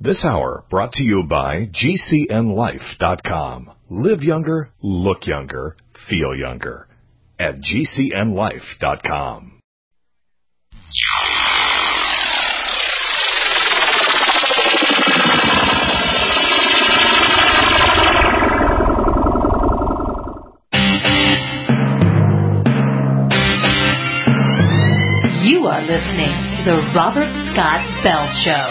This hour brought to you by GCNLife.com. Live younger, look younger, feel younger. At GCNLife.com. You are listening to the Robert Scott Bell Show.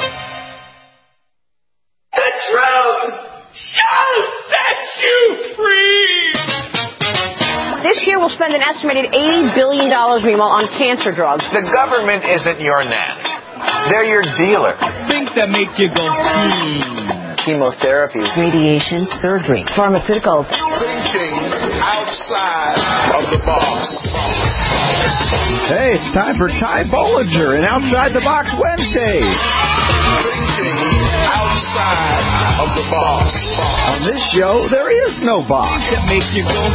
The truth shall set you free. This year we'll spend an estimated $80 billion, meanwhile, on cancer drugs. The government isn't your nan. They're your dealer. Things that make you go, Chemotherapy. Radiation, surgery, pharmaceuticals. Thinking outside of the box. Hey, it's time for Ty Bollinger and Outside the Box Wednesday. Thinking outside of the box. On this show, there is no box. that make you go,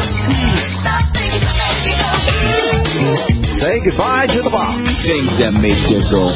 Say goodbye to the box. things that make you go,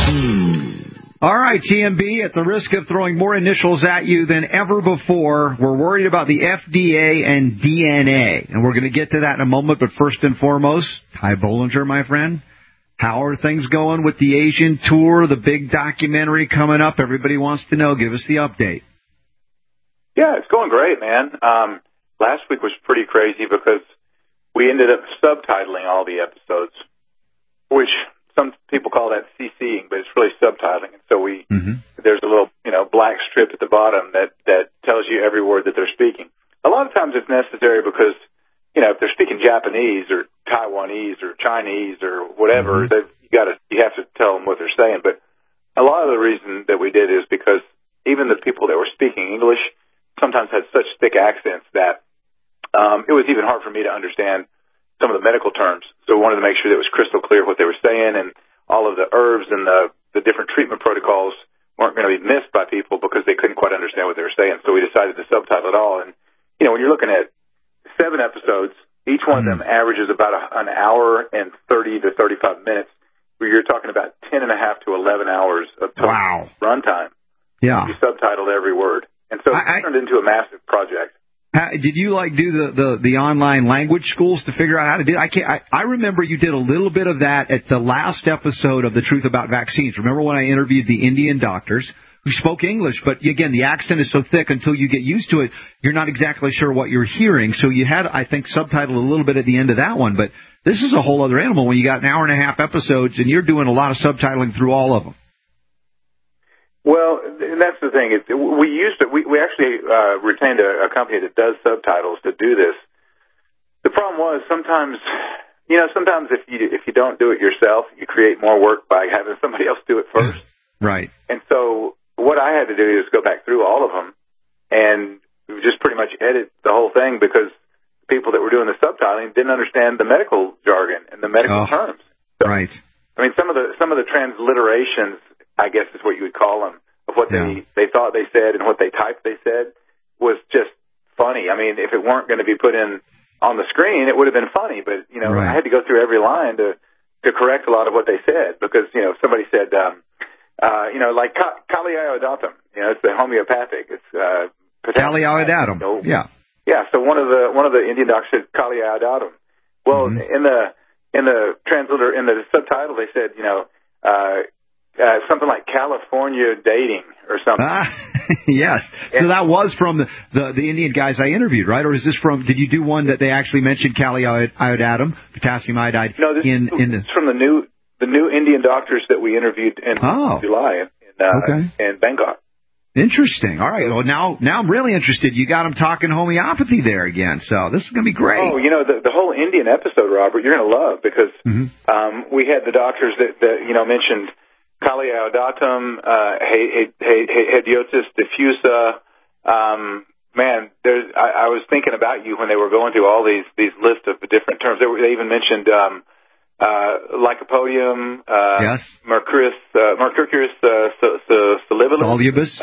All right, TMB, at the risk of throwing more initials at you than ever before, we're worried about the FDA and DNA. And we're going to get to that in a moment, but first and foremost, Ty Bollinger, my friend, how are things going with the Asian tour, the big documentary coming up? Everybody wants to know. Give us the update. Yeah, it's going great, man. Last week was pretty crazy because we ended up subtitling all the episodes, which some people call that CCing, but it's really subtitling. And so there's a little, black strip at the bottom that tells you every word that they're speaking. A lot of times it's necessary because, if they're speaking Japanese or Taiwanese or Chinese or whatever, you have to tell them what they're saying. But a lot of the reason that we did is because even the people that were speaking English sometimes had such thick accents that it was even hard for me to understand some of the medical terms. So we wanted to make sure that it was crystal clear what they were saying, and all of the herbs and the different treatment protocols weren't going to be missed by people because they couldn't quite understand what they were saying. So we decided to subtitle it all. And, when you're looking at 7 episodes, each one of them averages about an hour and 30 to 35 minutes, where you're talking about 10 and a half to 11 hours of total runtime. Yeah. You subtitled every word. And so it turned into a massive project. Did you do the online language schools to figure out how to do it? I remember you did a little bit of that at the last episode of The Truth About Vaccines. Remember when I interviewed the Indian doctors who spoke English, but again, the accent is so thick until you get used to it, you're not exactly sure what you're hearing. So you had, I think, subtitled a little bit at the end of that one. But this is a whole other animal when you got an hour and a half episodes and you're doing a lot of subtitling through all of them. Well, and that's the thing. We actually retained a company that does subtitles to do this. The problem was sometimes if you don't do it yourself, you create more work by having somebody else do it first. Right. And so what I had to do is go back through all of them and just pretty much edit the whole thing because people that were doing the subtitling didn't understand the medical jargon and the medical terms. So, right. I mean, some of the transliterations, I guess is what you would call them, of what they thought they said and what they typed they said was just funny. I mean, if it weren't going to be put in on the screen, it would have been funny. But, I had to go through every line to correct a lot of what they said because, somebody said, like Kali Iodatum, it's the homeopathic. It's Kali Iodatum. Yeah. Yeah. So one of the Indian doctors said Kali Iodatum. Well, in the subtitle, they said, something like California dating or something. Yes. So that was from the Indian guys I interviewed, right? Or is this did you do one that they actually mentioned Kali Iodatum, potassium iodide? No, this is from the new Indian doctors that we interviewed in July in Bangkok. Interesting. All right. Well, now I'm really interested. You got them talking homeopathy there again, so this is going to be great. Oh, the whole Indian episode, Robert, you're going to love because we had the doctors that mentioned Kali Iodatum, Hediotis diffusa. Man, I was thinking about you when they were going through all these lists of the different terms. They even mentioned Lycopodium, yes, Mercuricus solivibus,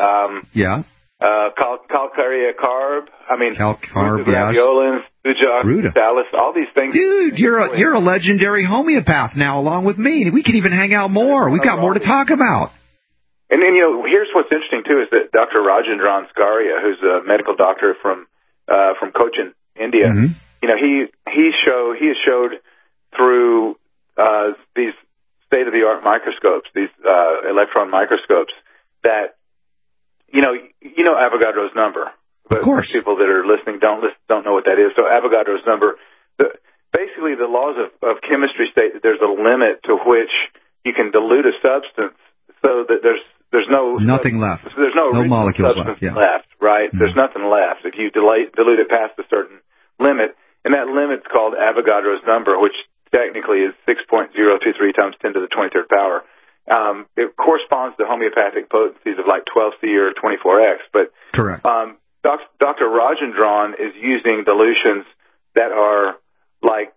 Calcarea carb. I mean, Calcarb, Raviolins, Buja, Salus, all these things. Dude, you're a legendary homeopath now, along with me. We can even hang out more. We've got more to talk about. And then, here's what's interesting, too, is that Dr. Rajendran Skaria, who's a medical doctor from Cochin, India, Mm-hmm. he has showed through these state-of-the-art microscopes, these electron microscopes, that, Avogadro's number. Of course. People that are listening don't know what that is. So Avogadro's number, basically the laws of chemistry state that there's a limit to which you can dilute a substance so that there's no nothing left. There's no molecules substance left, right? Mm-hmm. There's nothing left if you dilute it past a certain limit, and that limit's called Avogadro's number, which technically is 6.023 times 10 to the 23rd power. It corresponds to homeopathic potencies of like 12C or 24X, but correct. Dr. Rajendran is using dilutions that are like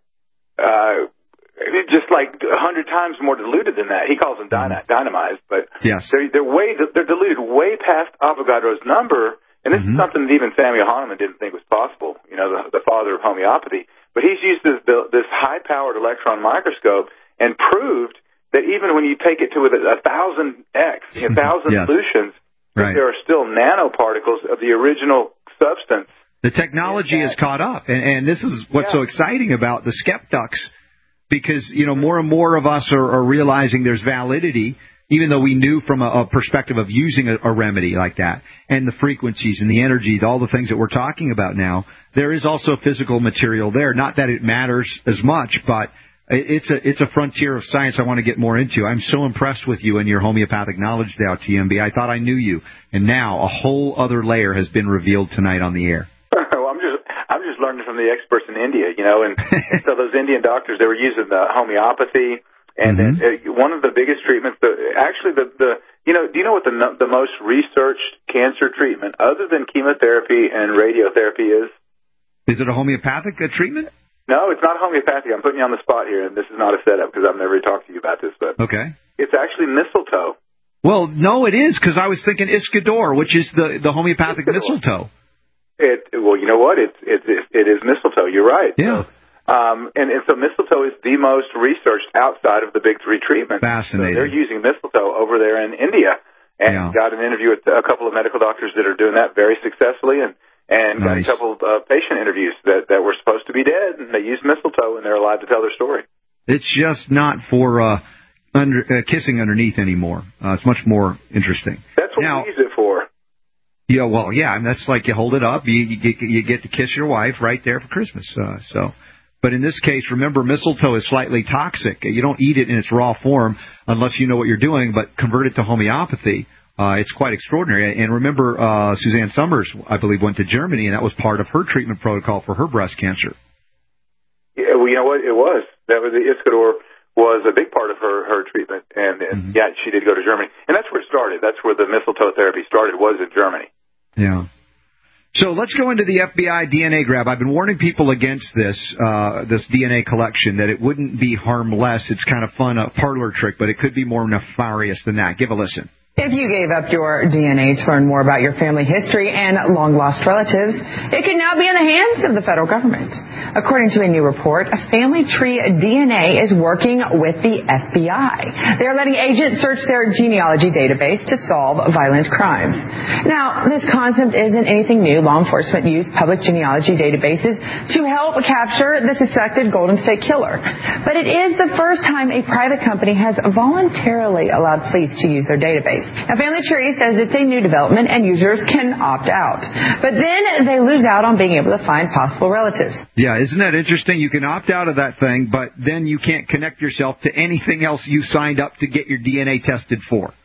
just like 100 times more diluted than that. He calls them dynamized, but yes. they're diluted way past Avogadro's number, and this is something that even Samuel Hahnemann didn't think was possible. The father of homeopathy. But he's used this high-powered electron microscope and proved that even when you take it to 1,000x, 1,000 yes. solutions, right. there are still nanoparticles of the original substance. The technology has caught up, and this is what's so exciting about the skeptics, because more and more of us are realizing there's validity, even though we knew from a perspective of using a remedy like that, and the frequencies and the energy, all the things that we're talking about now. There is also physical material there. Not that it matters as much, but it's a frontier of science I want to get more into. I'm so impressed with you and your homeopathic knowledge now, TMB. I thought I knew you, and now a whole other layer has been revealed tonight on the air. I'm just learning from the experts in India, and so those Indian doctors, they were using the homeopathy, and then one of the biggest treatments, do you know what the most researched cancer treatment other than chemotherapy and radiotherapy is? Is it a homeopathic treatment? No, it's not homeopathic. I'm putting you on the spot here, and this is not a setup because I've never talked to you about this, but okay. It's actually mistletoe. Well, no, it is, because I was thinking Iscador, which is the homeopathic mistletoe. Well, you know what? It is mistletoe. You're right. Yeah. So mistletoe is the most researched outside of the big three treatments. Fascinating. So they're using mistletoe over there in India, and got an interview with a couple of medical doctors that are doing that very successfully, and got a couple of patient interviews that were supposed to be dead, and they used mistletoe, and they're alive to tell their story. It's just not for kissing underneath anymore. It's much more interesting. That's what we use it for. Yeah, well, yeah, and that's like you hold it up, you get to kiss your wife right there for Christmas. But in this case, remember, mistletoe is slightly toxic. You don't eat it in its raw form unless you know what you're doing, but convert it to homeopathy. It's quite extraordinary. And remember, Suzanne Summers, I believe, went to Germany, and that was part of her treatment protocol for her breast cancer. Yeah, well, you know what? It was. That was the Iscador was a big part of her treatment, and yeah, she did go to Germany, and that's where it started. That's where the mistletoe therapy started, was in Germany. Yeah. So let's go into the FBI DNA grab. I've been warning people against this DNA collection, that it wouldn't be harmless. It's kind of fun, a parlor trick, but it could be more nefarious than that. Give a listen. If you gave up your DNA to learn more about your family history and long-lost relatives, it could now be in the hands of the federal government. According to a new report, Family Tree DNA is working with the FBI. They're letting agents search their genealogy database to solve violent crimes. Now, this concept isn't anything new. Law enforcement use public genealogy databases to help capture the suspected Golden State Killer. But it is the first time a private company has voluntarily allowed police to use their database. Now, Family Tree says it's a new development and users can opt out. But then they lose out on being able to find possible relatives. Yeah, isn't that interesting? You can opt out of that thing, but then you can't connect yourself to anything else you signed up to get your DNA tested for.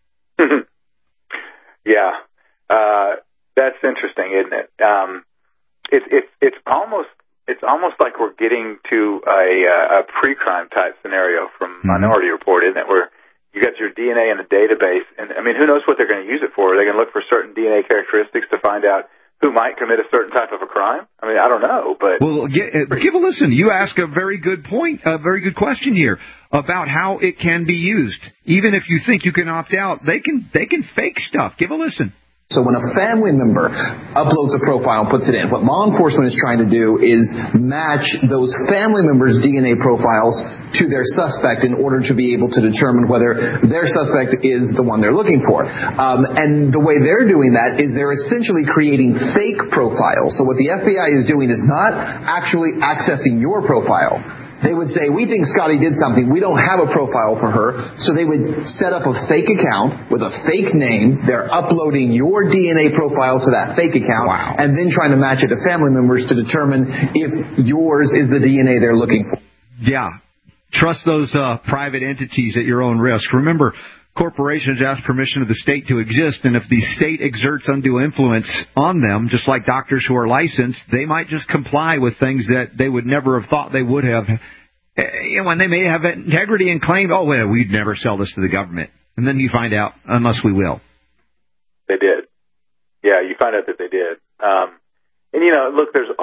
Yeah, that's interesting, isn't it? It's almost like we're getting to a pre-crime type scenario from Minority Report, isn't it? Where you got your DNA in a database, and I mean, who knows what they're going to use it for? Are they going to look for certain DNA characteristics to find out who might commit a certain type of a crime? I mean, I don't know, but well, give a listen. You ask a very good point, a very good question here about how it can be used. Even if you think you can opt out, they can fake stuff. Give a listen. So when a family member uploads a profile and puts it in, what law enforcement is trying to do is match those family members' DNA profiles to their suspect in order to be able to determine whether their suspect is the one they're looking for. And the way they're doing that is they're essentially creating fake profiles. So what the FBI is doing is not actually accessing your profile. They would say, we think Scotty did something. We don't have a profile for her. So they would set up a fake account with a fake name. They're uploading your DNA profile to that fake account and then trying to match it to family members to determine if yours is the DNA they're looking for. Yeah. Trust those private entities at your own risk. Remember, corporations ask permission of the state to exist, and if the state exerts undue influence on them, just like doctors who are licensed, they might just comply with things that they would never have thought they would have. When they may have integrity and claim, oh, well, we'd never sell this to the government. And then you find out, unless we will. They did. Yeah, you find out that they did. And, you know, look, they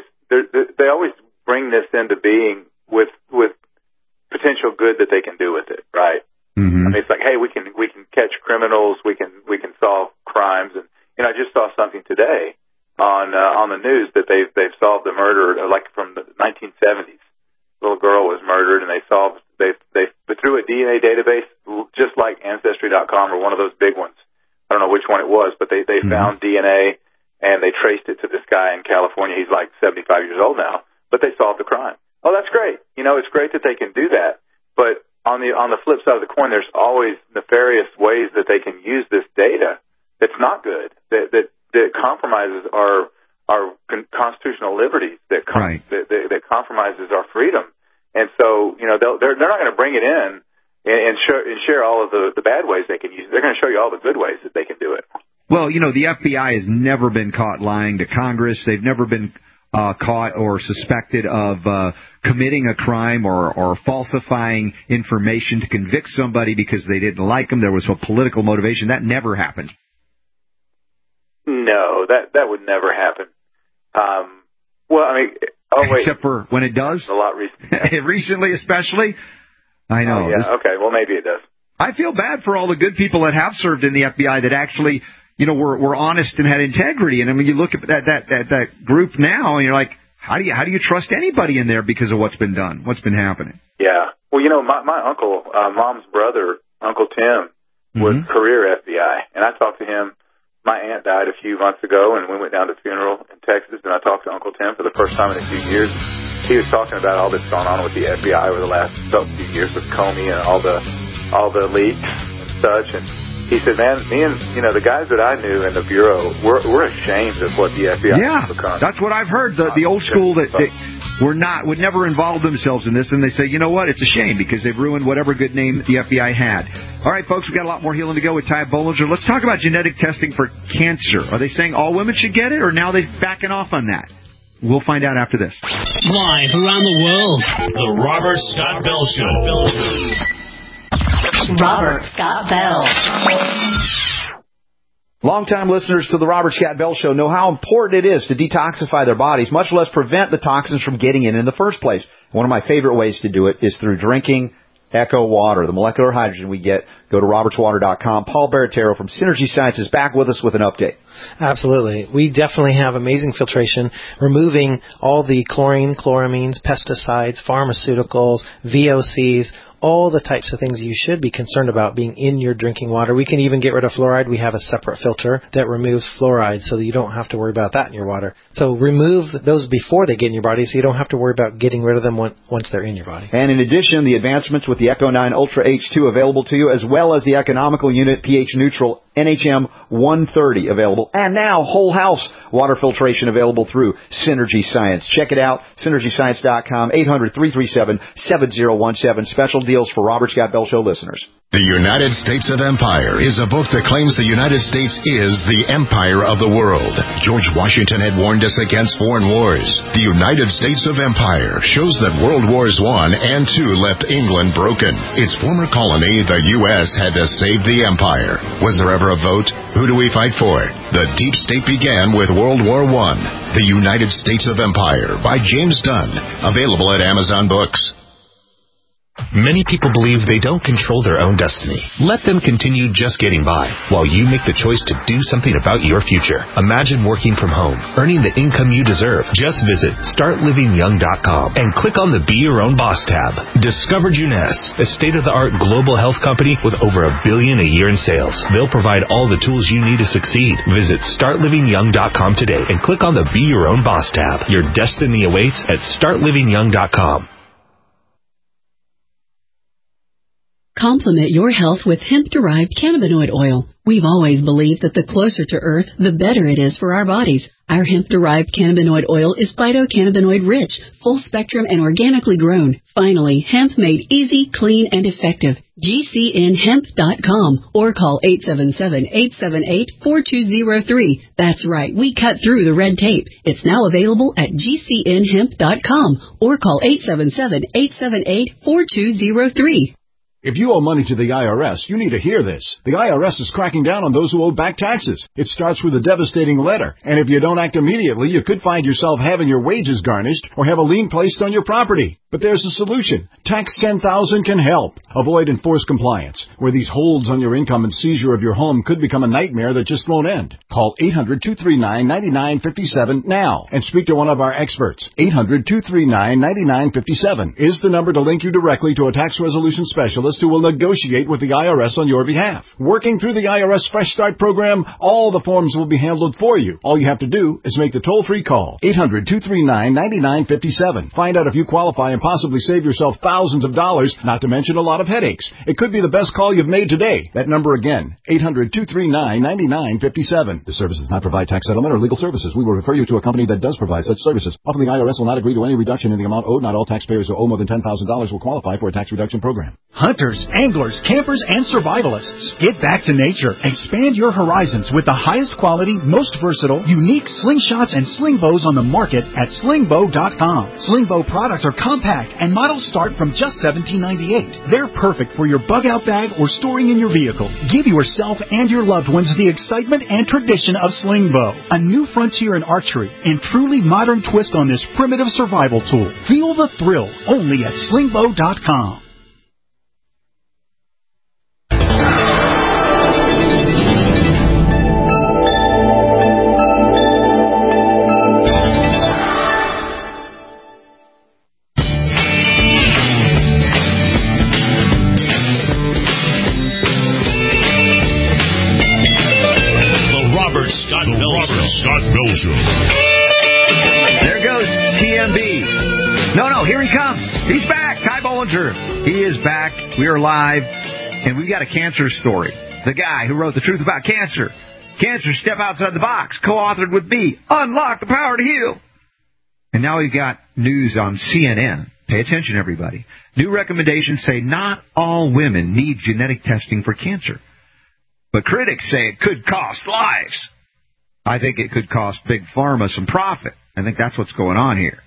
always bring this into being with potential good that they can do with it, right? Mm-hmm. I mean, it's like, hey, we can catch criminals, we can solve crimes, and you know, I just saw something today on the news that they've solved the murder, like from the 1970s. A little girl was murdered, and they through a DNA database, just like Ancestry.com or one of those big ones. I don't know which one it was, but they found DNA and they traced it to this guy in California. He's like 75 years old now, but they solved the crime. Oh, that's great. You know, it's great that they can do that, but on the flip side of the coin, there's always nefarious ways that they can use this data that's not good, that compromises our constitutional liberties, that compromises our freedom. And so, you know, they're not going to bring it in and share all of the bad ways they can use it. They're going to show you all the good ways that they can do it. Well, you know, the FBI has never been caught lying to Congress. They've never been caught or suspected of committing a crime or falsifying information to convict somebody because they didn't like them. There was a political motivation. That never happened. No, that would never happen. Well, I mean, except for when it does. A lot recently. Recently, especially. I know. Oh, yeah. Okay. Well, maybe it does. I feel bad for all the good people that have served in the FBI that actually, you know, were honest and had integrity. And I mean, you look at that group now, and you're like, how do you trust anybody in there because of what's been done, what's been happening? Yeah. Well, you know, my uncle, Mom's brother, Uncle Tim, was career FBI, and I talked to him. My aunt died a few months ago, and we went down to the funeral in Texas, and I talked to Uncle Tim for the first time in a few years. He was talking about all that's gone on with the FBI over the last few years with Comey and all the leaks and such, and he said, man, me and, you know, the guys that I knew in the Bureau, we're ashamed of what the FBI has become. That's what I've heard. The old school that would never involve themselves in this, and they say, you know what, it's a shame because they've ruined whatever good name the FBI had. All right, folks, we've got a lot more healing to go with Ty Bollinger. Let's talk about genetic testing for cancer. Are they saying all women should get it, or now they're backing off on that? We'll find out after this. Live around the world, The Robert Scott Bell Show. Robert Scott Bell. Longtime listeners to the Robert Scott Bell Show know how important it is to detoxify their bodies, much less prevent the toxins from getting in the first place. One of my favorite ways to do it is through drinking Echo Water, the molecular hydrogen we get. Go to robertswater.com. Paul Baratero from Synergy Science is back with us with an update. Absolutely. We definitely have amazing filtration, removing all the chlorine, chloramines, pesticides, pharmaceuticals, VOCs, all the types of things you should be concerned about being in your drinking water. We can even get rid of fluoride. We have a separate filter that removes fluoride so that you don't have to worry about that in your water. So remove those before they get in your body so you don't have to worry about getting rid of them once they're in your body. And in addition, the advancements with the Echo 9 Ultra H2 available to you, as well as the economical unit pH neutral NHM 130 available. And now whole house water filtration available through Synergy Science. Check it out, synergyscience.com, 800-337-7017. Special deals for Robert Scott Bell Show listeners. The United States of Empire is a book that claims the United States is the empire of the world. George Washington had warned us against foreign wars. The United States of Empire shows that World Wars I and II left England broken. Its former colony, the U.S., had to save the empire. Was there ever a vote? Who do we fight for? The deep state began with World War I. The United States of Empire by James Dunn. Available at Amazon Books. Many people believe they don't control their own destiny. Let them continue just getting by while you make the choice to do something about your future. Imagine working from home, earning the income you deserve. Just visit startlivingyoung.com and click on the Be Your Own Boss tab. Discover Juness, a state-of-the-art global health company with over $1 billion a year in sales. They'll provide all the tools you need to succeed. Visit startlivingyoung.com today and click on the Be Your Own Boss tab. Your destiny awaits at startlivingyoung.com. Complement your health with hemp-derived cannabinoid oil. We've always believed that the closer to Earth, the better it is for our bodies. Our hemp-derived cannabinoid oil is phytocannabinoid-rich, full-spectrum, and organically grown. Finally, hemp made easy, clean, and effective. GCNhemp.com or call 877-878-4203. That's right, we cut through the red tape. It's now available at GCNhemp.com or call 877-878-4203. If you owe money to the IRS, you need to hear this. The IRS is cracking down on those who owe back taxes. It starts with a devastating letter, and if you don't act immediately, you could find yourself having your wages garnished or have a lien placed on your property. But there's a solution. Tax 10,000 can help. Avoid enforced compliance, where these holds on your income and seizure of your home could become a nightmare that just won't end. Call 800-239-9957 now and speak to one of our experts. 800-239-9957 is the number to link you directly to a tax resolution specialist who will negotiate with the IRS on your behalf. Working through the IRS Fresh Start program, all the forms will be handled for you. All you have to do is make the toll-free call. 800-239-9957. Find out if you qualify and possibly save yourself thousands of dollars, not to mention a lot of headaches. It could be the best call you've made today. That number again, 800-239-9957. This service does not provide tax settlement or legal services. We will refer you to a company that does provide such services. Often the IRS will not agree to any reduction in the amount owed. Not all taxpayers who owe more than $10,000 will qualify for a tax reduction program. Hunters, anglers, campers, and survivalists. Get back to nature. Expand your horizons with the highest quality, most versatile, unique slingshots and sling bows on the market at slingbow.com. Slingbow products are compact and models start from just $17.98. They're perfect for your bug-out bag or storing in your vehicle. Give yourself and your loved ones the excitement and tradition of Slingbow, a new frontier in archery and truly modern twist on this primitive survival tool. Feel the thrill only at slingbow.com. Scott Bell Show. There goes TMB. No, here he comes. He's back. Ty Bollinger. He is back. We are live, and we've got a cancer story. The guy who wrote The Truth About Cancer. Cancer, Step Outside the Box, co-authored with me. Unlock the Power to Heal. And now we've got news on CNN. Pay attention, everybody. New recommendations say not all women need genetic testing for cancer. But critics say it could cost lives. I think it could cost Big Pharma some profit. I think that's what's going on here.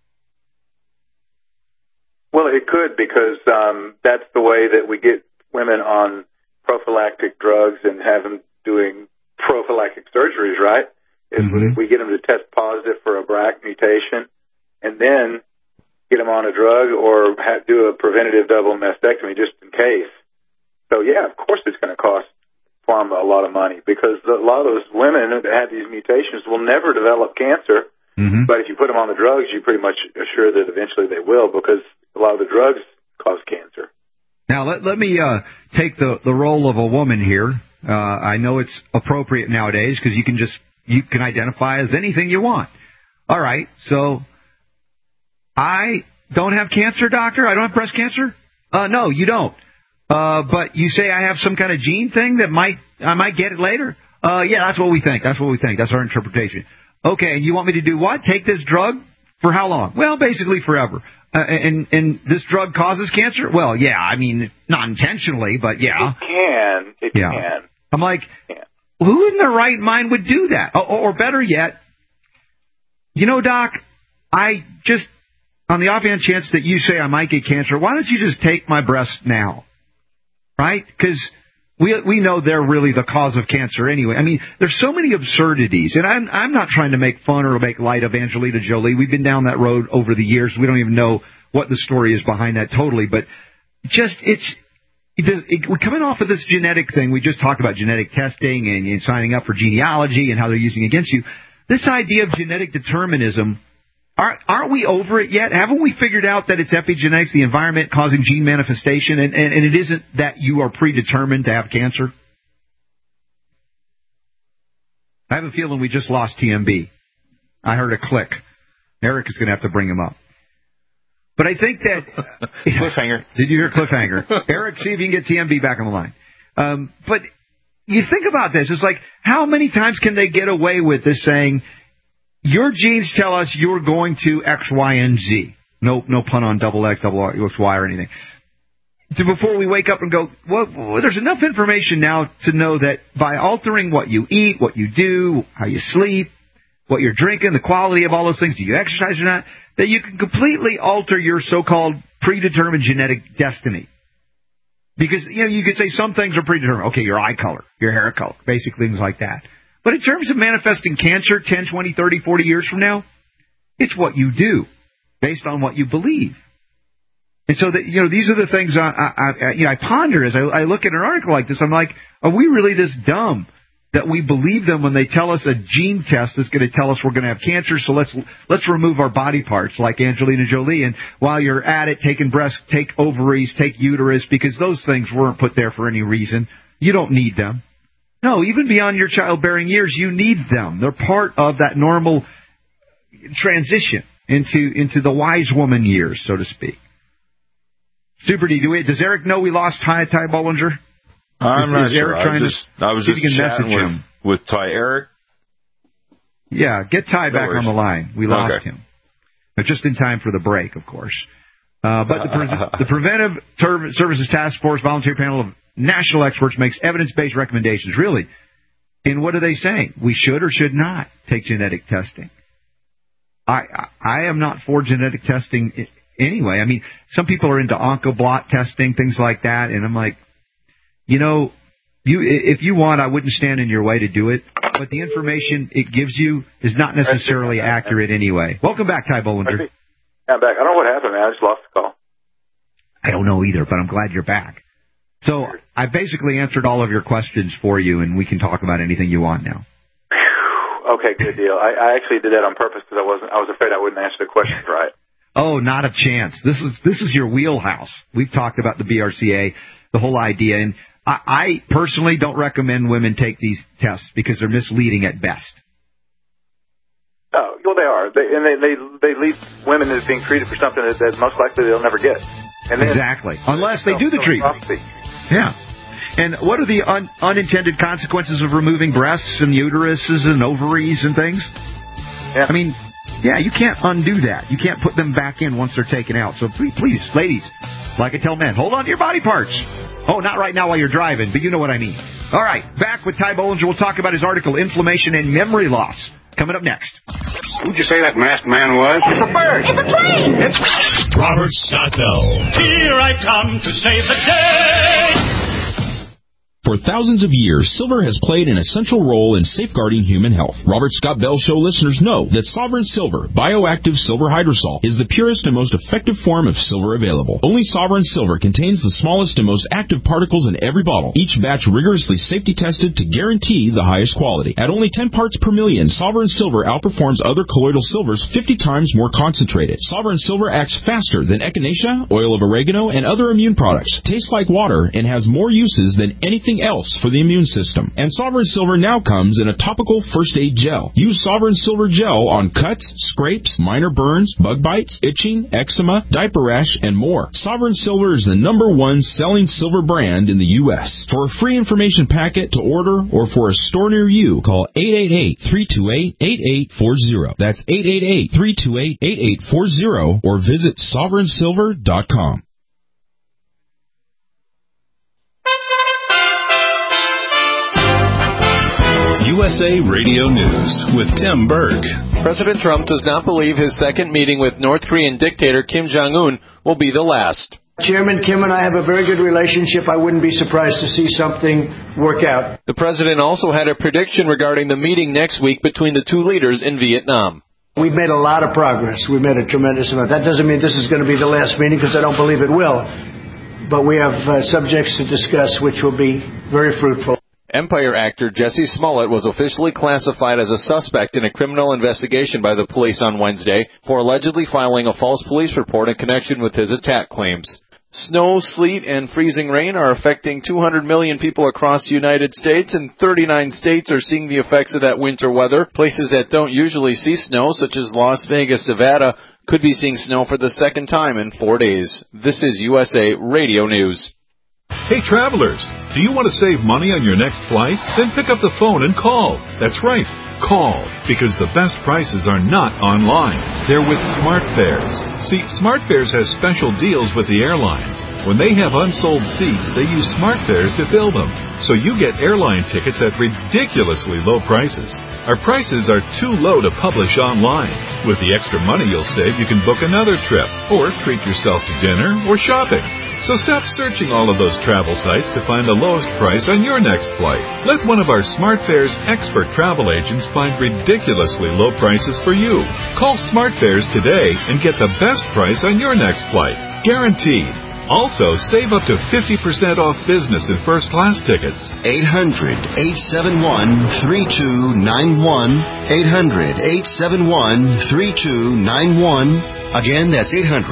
Well, it could, because that's the way that we get women on prophylactic drugs and have them doing prophylactic surgeries, right? Is we get them to test positive for a BRCA mutation and then get them on a drug or do a preventative double mastectomy just in case. So, yeah, of course it's going to cost pharma a lot of money, because a lot of those women that have these mutations will never develop cancer. But if you put them on the drugs, you pretty much assure that eventually they will, because a lot of the drugs cause cancer. Now, let me take the role of a woman here. I know it's appropriate nowadays because you can identify as anything you want. All right, so I don't have cancer, doctor? I don't have breast cancer? No, you don't. But you say I have some kind of gene thing that I might get it later? Yeah, that's what we think. That's our interpretation. Okay, and you want me to do what? Take this drug? For how long? Well, basically forever. And this drug causes cancer? Well, yeah, I mean, not intentionally, but yeah. It can. I'm like, who in their right mind would do that? Or better yet, Doc, I just, on the offhand chance that you say I might get cancer, why don't you just take my breast now? Right? Because we know they're really the cause of cancer anyway. I mean, there's so many absurdities, and I'm not trying to make fun or make light of Angelina Jolie. We've been down that road over the years. We don't even know what the story is behind that totally. But we're coming off of this genetic thing. We just talked about genetic testing and signing up for genealogy and how they're using it against you. This idea of genetic determinism, aren't we over it yet? Haven't we figured out that it's epigenetics, the environment causing gene manifestation, and it isn't that you are predetermined to have cancer? I have a feeling we just lost TMB. I heard a click. Eric is going to have to bring him up. But I think that... Cliffhanger. Did you hear cliffhanger? Eric, see if you can get TMB back on the line. But you think about this. It's like, how many times can they get away with this saying, your genes tell us you're going to X, Y, and Z. No pun on double X, double Y, or anything. Before we wake up and go, well, there's enough information now to know that by altering what you eat, what you do, how you sleep, what you're drinking, the quality of all those things, do you exercise or not, that you can completely alter your so-called predetermined genetic destiny. Because, you could say some things are predetermined. Okay, your eye color, your hair color, basic things like that. But in terms of manifesting cancer 10, 20, 30, 40 years from now, it's what you do based on what you believe. And so that, these are the things I ponder as I look at an article like this. I'm like, are we really this dumb that we believe them when they tell us a gene test is going to tell us we're going to have cancer, so let's remove our body parts like Angelina Jolie, and while you're at it, taking breasts, take ovaries, take uterus, because those things weren't put there for any reason. You don't need them. No, even beyond your childbearing years, you need them. They're part of that normal transition into the wise woman years, so to speak. Super D, does Eric know we lost Ty Bollinger? I'm not sure. I was just chatting with Ty. Eric? Yeah, get Ty back on the line. We lost him. But just in time for the break, of course. But the Preventive Services Task Force Voluntary Panel of National Experts makes evidence-based recommendations. Really? And what are they saying? We should or should not take genetic testing. I am not for genetic testing anyway. I mean, some people are into oncoblot testing, things like that, and I'm like, if you want, I wouldn't stand in your way to do it, but the information it gives you is not necessarily accurate anyway. Welcome back, Ty Bollinger. Yeah, I'm back. I don't know what happened, man. I just lost the call. I don't know either, but I'm glad you're back. So I basically answered all of your questions for you, and we can talk about anything you want now. Okay, good deal. I actually did that on purpose because I was afraid I wouldn't answer the questions right. Oh, not a chance. This is your wheelhouse. We've talked about the BRCA, the whole idea, and I personally don't recommend women take these tests because they're misleading at best. Oh, well, they are. They lead women as being treated for something that most likely they'll never get. And then, exactly. Unless they do the treatment. Yeah. And what are the unintended consequences of removing breasts and uteruses and ovaries and things? Yeah. I mean, yeah, you can't undo that. You can't put them back in once they're taken out. So please, ladies, like I tell men, hold on to your body parts. Oh, not right now while you're driving, but you know what I mean. All right, back with Ty Bollinger. We'll talk about his article, Inflammation and Memory Loss, coming up next. Who'd you say that masked man was? It's a bird. It's a plane. Robert Scott Bell. Here I come to save the day. For thousands of years, silver has played an essential role in safeguarding human health. Robert Scott Bell Show listeners know that Sovereign Silver, bioactive silver hydrosol, is the purest and most effective form of silver available. Only Sovereign Silver contains the smallest and most active particles in every bottle, each batch rigorously safety tested to guarantee the highest quality. At only 10 parts per million, Sovereign Silver outperforms other colloidal silvers 50 times more concentrated. Sovereign Silver acts faster than echinacea, oil of oregano, and other immune products, tastes like water, and has more uses than anything else for the immune system. And Sovereign Silver now comes in a topical first aid gel. Use Sovereign Silver gel on cuts, scrapes, minor burns, bug bites, itching, eczema, diaper rash, and more. Sovereign Silver is the #1 selling silver brand in the U.S. For a free information packet to order or for a store near you, call 888-328-8840. That's 888-328-8840 or visit sovereignsilver.com. USA Radio News with Tim Berg. President Trump does not believe his second meeting with North Korean dictator Kim Jong-un will be the last. Chairman Kim and I have a very good relationship. I wouldn't be surprised to see something work out. The president also had a prediction regarding the meeting next week between the two leaders in Vietnam. We've made a lot of progress. We've made a tremendous amount. That doesn't mean this is going to be the last meeting because I don't believe it will. but we have subjects to discuss which will be very fruitful. Empire actor Jesse Smollett was officially classified as a suspect in a criminal investigation by the police on Wednesday for allegedly filing a false police report in connection with his attack claims. Snow, sleet, and freezing rain are affecting 200 million people across the United States, and 39 states are seeing the effects of that winter weather. Places that don't usually see snow, such as Las Vegas, Nevada, could be seeing snow for the second time in 4 days. This is USA Radio News. Hey travelers, do you want to save money on your next flight? Then pick up the phone and call. That's right, call, because the best prices are not online. They're with SmartFares. See, SmartFares has special deals with the airlines. When they have unsold seats, they use SmartFares to fill them. So you get airline tickets at ridiculously low prices. Our prices are too low to publish online. With the extra money you'll save, you can book another trip, or treat yourself to dinner or shopping. So stop searching all of those travel sites to find the lowest price on your next flight. Let one of our SmartFares expert travel agents find ridiculously low prices for you. Call SmartFares today and get the best price on your next flight. Guaranteed. Also, save up to 50% off business and first-class tickets. 800-871-3291. 800-871-3291. Again, that's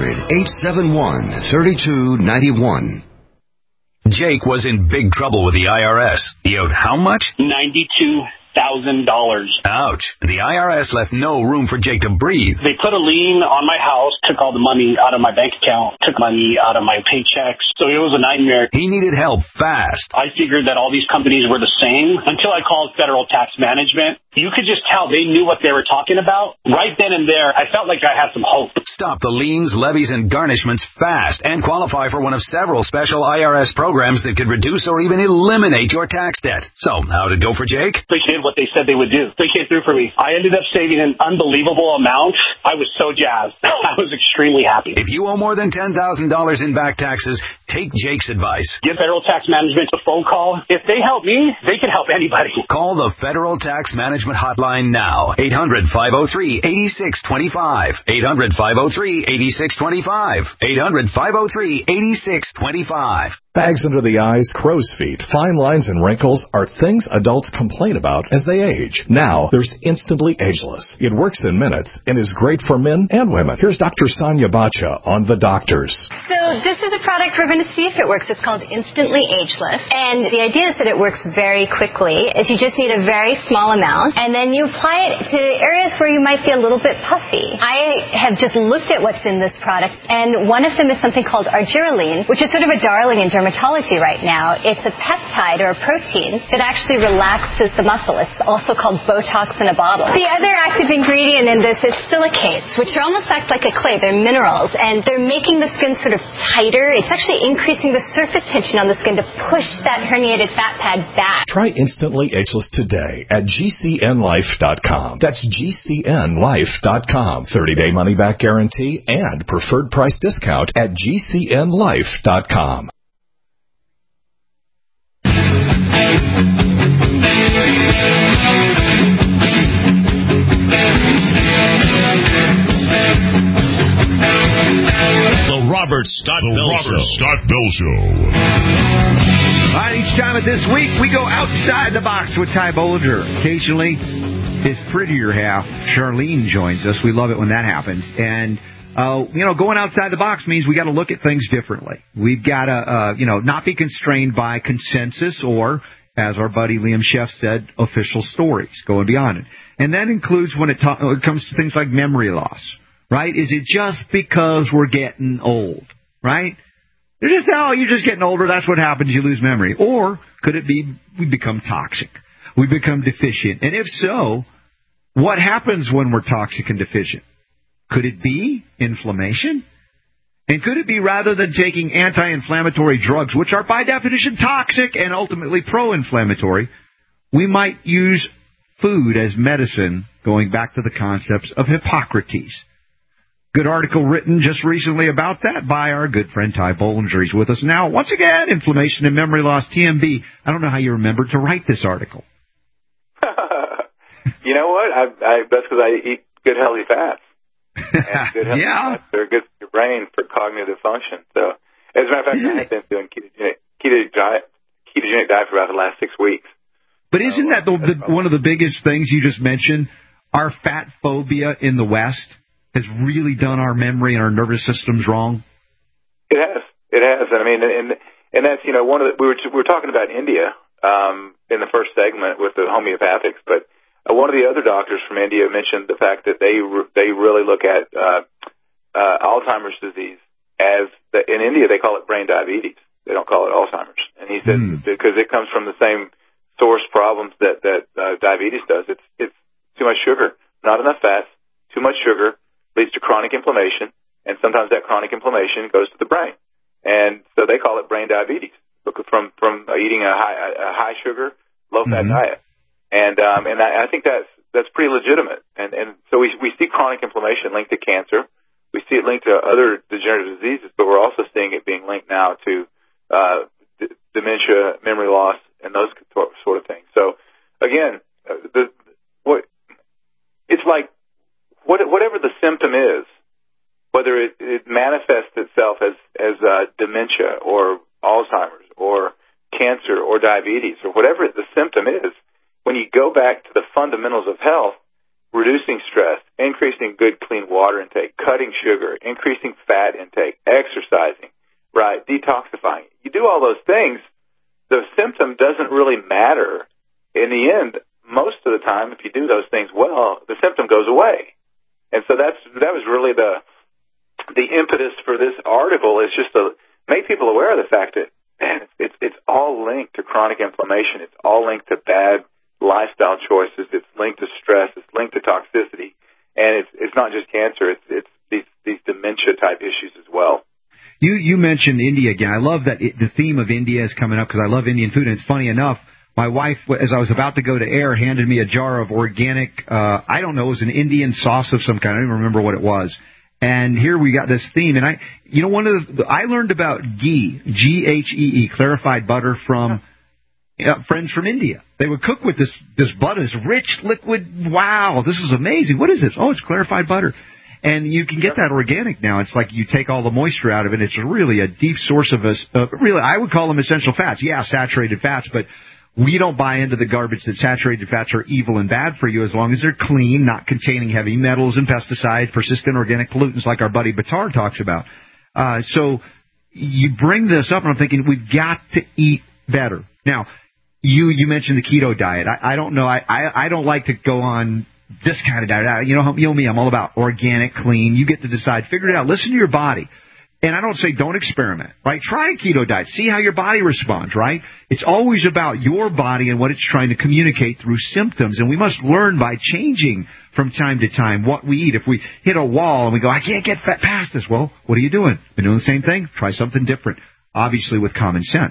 800-871-3291. Jake was in big trouble with the IRS. He owed how much? $92,000. Ouch. The IRS left no room for Jake to breathe. They put a lien on my house, took all the money out of my bank account, took money out of my paychecks. So it was a nightmare. He needed help fast. I figured that all these companies were the same until I called Federal Tax Management. You could just tell they knew what they were talking about. Right then and there, I felt like I had some hope. Stop the liens, levies, and garnishments fast and qualify for one of several special IRS programs that could reduce or even eliminate your tax debt. So, how'd it go for Jake? They did what they said they would do. They came through for me. I ended up saving an unbelievable amount. I was so jazzed. I was extremely happy. If you owe more than $10,000 in back taxes, take Jake's advice. Give Federal Tax Management a phone call. If they help me, they can help anybody. Call the Federal Tax Management hotline now. 800-503-8625. 800-503-8625. 800-503-8625. Bags under the eyes, crow's feet, fine lines, and wrinkles are things adults complain about as they age. Now, there's Instantly Ageless. It works in minutes and is great for men and women. Here's Dr. Sonia Bacha on The Doctors. So this is a product we're going to see if it works. It's called Instantly Ageless. And the idea is that it works very quickly. Is you just need a very small amount, and then you apply it to areas where you might be a little bit puffy. I have just looked at what's in this product, and one of them is something called argireline, which is sort of a darling in dermatology right now. It's a peptide or a protein that actually relaxes the muscle. It's also called Botox in a bottle. The other active ingredient in this is silicates, which are almost act like a clay. They're minerals, and they're making the skin sort of tighter. It's actually increasing the surface tension on the skin to push that herniated fat pad back. Try Instantly Ageless today at GCNlife.com. That's GCNlife.com. 30-day money-back guarantee and preferred price discount at GCNlife.com. Robert Scott Bell Show. All right, each time of this week, we go outside the box with Ty Bollinger. Occasionally, his prettier half, Charlene, joins us. We love it when that happens. And, going outside the box means we got to look at things differently. We've got to, not be constrained by consensus or, as our buddy Liam Sheff said, official stories, going beyond it. And that includes when it comes to things like memory loss. Right? Is it just because we're getting old? Right? You're just getting older. That's what happens. You lose memory. Or could it be we become toxic? We become deficient. And if so, what happens when we're toxic and deficient? Could it be inflammation? And could it be rather than taking anti-inflammatory drugs, which are by definition toxic and ultimately pro-inflammatory, we might use food as medicine, going back to the concepts of Hippocrates. Good article written just recently about that by our good friend Ty Bollinger. He's with us now. Once again, inflammation and memory loss, TMB. I don't know how you remembered to write this article. You know what? That's because I eat good, healthy fats. And good healthy fats are good for your brain for cognitive function. So, As a matter of fact, I have been doing ketogenic diet for about the last 6 weeks. But isn't that one of the biggest things you just mentioned? Our fat phobia in the West has really done our memory and our nervous systems wrong. It has. And I mean, and that's, you know, one of the, we were talking about India in the first segment with the homeopathics, but one of the other doctors from India mentioned the fact that they really look at Alzheimer's disease as in India they call it brain diabetes. They don't call it Alzheimer's. And he said because it comes from the same source problems that diabetes does. It's too much sugar, not enough fats, too much sugar leads to chronic inflammation, and sometimes that chronic inflammation goes to the brain. And so they call it brain diabetes from eating a high sugar, low fat diet. And I think that's pretty legitimate. And so we see chronic inflammation linked to cancer. We see it linked to other degenerative diseases, but we're also seeing it being linked now to dementia, memory loss, and those sort of things. So again, it's like whatever the symptom is, whether it manifests itself as dementia or Alzheimer's or cancer or diabetes or whatever the symptom is, when you go back to the fundamentals of health, reducing stress, increasing good clean water intake, cutting sugar, increasing fat intake, exercising, right, detoxifying. You do all those things, the symptom doesn't really matter. In the end, most of the time, if you do those things well, the symptom goes away. And so that was really the impetus for this article, is just to make people aware of the fact that, man, it's all linked to chronic inflammation. It's all linked to bad lifestyle choices. It's linked to stress. It's linked to toxicity. And it's not just cancer. It's these dementia type issues as well. You mentioned India again. I love that the theme of India is coming up because I love Indian food. And it's funny enough, my wife, as I was about to go to air, handed me a jar of organic, I don't know, it was an Indian sauce of some kind. I don't even remember what it was. And here we got this theme. And I learned about ghee, Ghee, clarified butter from friends from India. They would cook with this butter, this rich liquid. Wow, this is amazing. What is this? Oh, it's clarified butter. And you can get that organic now. It's like you take all the moisture out of it. It's really a deep source of really, I would call them essential fats. Yeah, saturated fats, but we don't buy into the garbage that saturated fats are evil and bad for you as long as they're clean, not containing heavy metals and pesticides, persistent organic pollutants like our buddy Batar talks about. So you bring this up, and I'm thinking we've got to eat better. Now, you mentioned the keto diet. I don't know. I don't like to go on this kind of diet. You know me, I'm all about organic, clean. You get to decide. Figure it out. Listen to your body. And I don't say don't experiment, right? Try a keto diet. See how your body responds, right? It's always about your body and what it's trying to communicate through symptoms. And we must learn by changing from time to time what we eat. If we hit a wall and we go, I can't get past this. Well, what are you doing? Been doing the same thing? Try something different, obviously with common sense.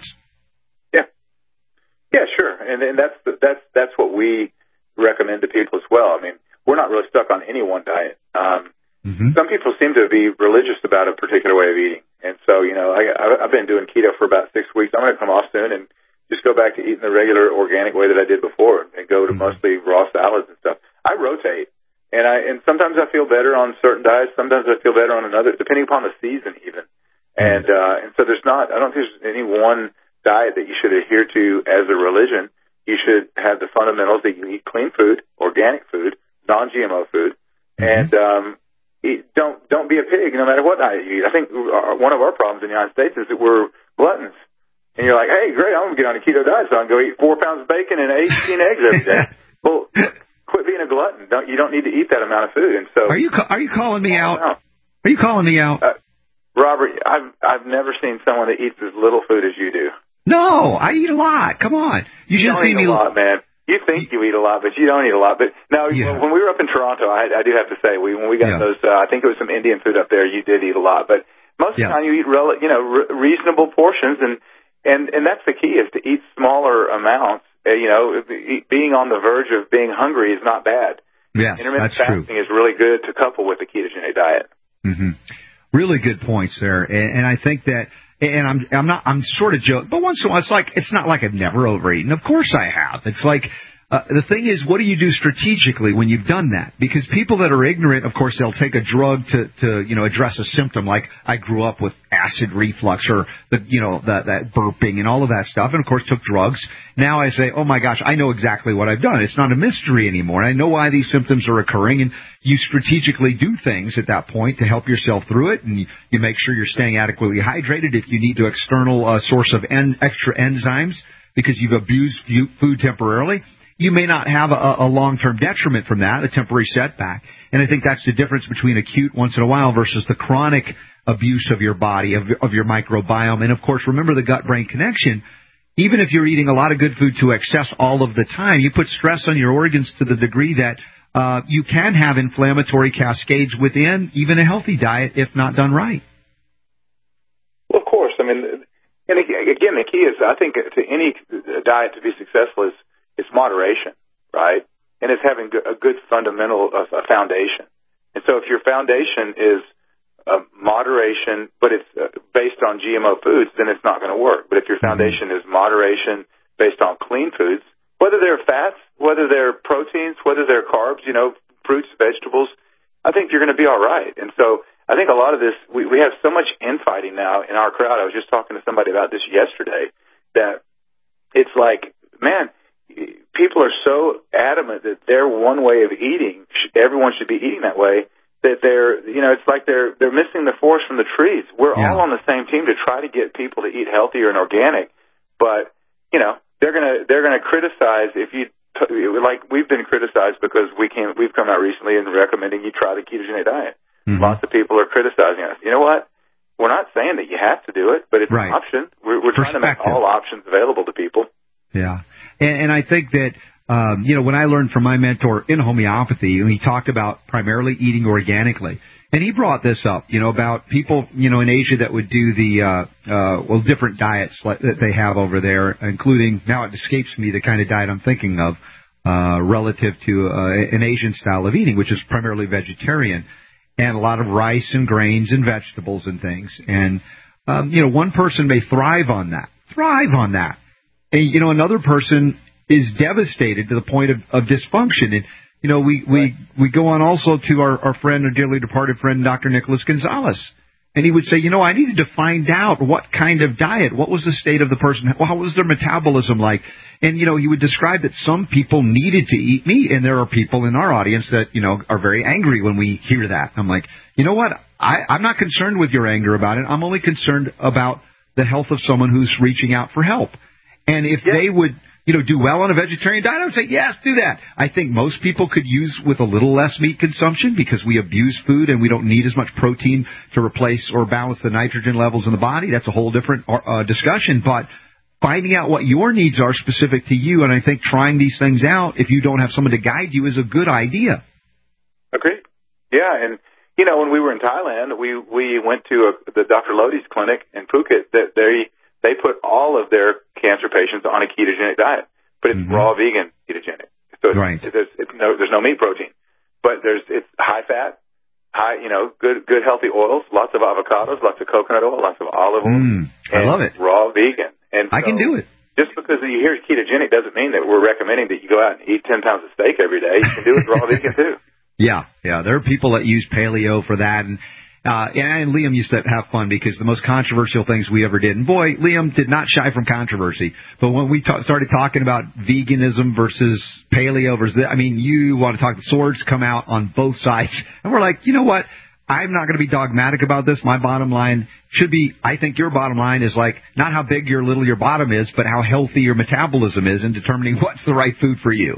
Yeah, sure. And that's what we recommend to people as well. I mean, we're not really stuck on any one diet. Some people seem to be religious about a particular way of eating. And so, I've been doing keto for about 6 weeks. I'm going to come off soon and just go back to eating the regular organic way that I did before and go to mostly raw salads and stuff. I rotate. And sometimes I feel better on certain diets. Sometimes I feel better on another, depending upon the season even. And so I don't think there's any one diet that you should adhere to as a religion. You should have the fundamentals that you eat clean food, organic food, non-GMO food, and don't be a pig no matter what diet you eat. I think one of our problems in the United States is that we're gluttons. And you're like, hey, great, I'm going to get on a keto diet, so I can go eat 4 pounds of bacon and 18 eggs every day. Well, quit being a glutton. You don't need to eat that amount of food. And so, are you calling me out? Are you calling me out? Robert, I've never seen someone that eats as little food as you do. No, I eat a lot. Come on. You should see me a lot, man. You think you eat a lot, but you don't eat a lot. But no, when we were up in Toronto, I do have to say, when we got those, I think it was some Indian food up there, you did eat a lot. But most of the time you eat reasonable portions, and that's the key, is to eat smaller amounts. Being on the verge of being hungry is not bad. Yes, intermittent that's fasting true. is really good to couple with the ketogenic diet. Really good points there, and I think that. And I'm sort of joking, but once in a while, it's not like I've never overeaten. Of course I have. It's like The thing is, what do you do strategically when you've done that? Because people that are ignorant, of course, they'll take a drug to address a symptom, like I grew up with acid reflux or that burping and all of that stuff, and of course took drugs. Now I say, oh my gosh, I know exactly what I've done. It's not a mystery anymore. I know why these symptoms are occurring, and you strategically do things at that point to help yourself through it, and you make sure you're staying adequately hydrated. If you need to external source of extra enzymes because you've abused food temporarily, you may not have a long-term detriment from that, a temporary setback. And I think that's the difference between acute once in a while versus the chronic abuse of your body, of your microbiome. And, of course, remember the gut-brain connection. Even if you're eating a lot of good food to excess all of the time, you put stress on your organs to the degree that you can have inflammatory cascades within even a healthy diet if not done right. Well, of course. I mean, and again, the key is, I think, to any diet to be successful is it's moderation, right? And it's having a good fundamental foundation. And so if your foundation is moderation, but it's based on GMO foods, then it's not going to work. But if your foundation is moderation based on clean foods, whether they're fats, whether they're proteins, whether they're carbs, fruits, vegetables, I think you're going to be all right. And so I think a lot of this, we have so much infighting now in our crowd. I was just talking to somebody about this yesterday, that it's like, man, people are so adamant that their one way of eating, everyone should be eating that way, that it's like they're missing the forest from the trees. We're all on the same team to try to get people to eat healthier and organic, but they're gonna criticize if you like we've been criticized because we've come out recently and recommending you try the ketogenic diet. Mm-hmm. Lots of people are criticizing us. You know what? We're not saying that you have to do it, but it's an option. We're trying to make all options available to people. Yeah. And I think that, when I learned from my mentor in homeopathy, he talked about primarily eating organically. And he brought this up, about people, in Asia that would do the, different diets that they have over there, including, now it escapes me the kind of diet I'm thinking of, relative to an Asian style of eating, which is primarily vegetarian, and a lot of rice and grains and vegetables and things. And, one person may thrive on that. And, another person is devastated to the point of dysfunction. And, we go on also to our friend, our dearly departed friend, Dr. Nicholas Gonzalez. And he would say, I needed to find out what kind of diet, what was the state of the person, how was their metabolism like? And, he would describe that some people needed to eat meat, and there are people in our audience that, are very angry when we hear that. I'm like, you know what? I'm not concerned with your anger about it. I'm only concerned about the health of someone who's reaching out for help. And if they would, do well on a vegetarian diet, I would say, yes, do that. I think most people could use with a little less meat consumption because we abuse food and we don't need as much protein to replace or balance the nitrogen levels in the body. That's a whole different discussion. But finding out what your needs are specific to you, and I think trying these things out if you don't have someone to guide you is a good idea. Agreed. Yeah, and, when we were in Thailand, we went to the Dr. Lodi's clinic in Phuket. That they put all of their cancer patients on a ketogenic diet, but it's raw vegan ketogenic. So there's no meat protein, but it's high fat, good healthy oils, lots of avocados, lots of coconut oil, lots of olive oil. I love it. Raw vegan. And I can do it. Just because you hear ketogenic doesn't mean that we're recommending that you go out and eat 10 pounds of steak every day. You can do it raw vegan too. Yeah. There are people that use paleo for that, and Liam used to have fun because the most controversial things we ever did, and boy, Liam did not shy from controversy, but when we started talking about veganism versus paleo versus, you want to talk, the swords come out on both sides, and we're like, you know what, I'm not going to be dogmatic about this. My bottom line should be, I think your bottom line is like, not how big or little your bottom is, but how healthy your metabolism is in determining what's the right food for you.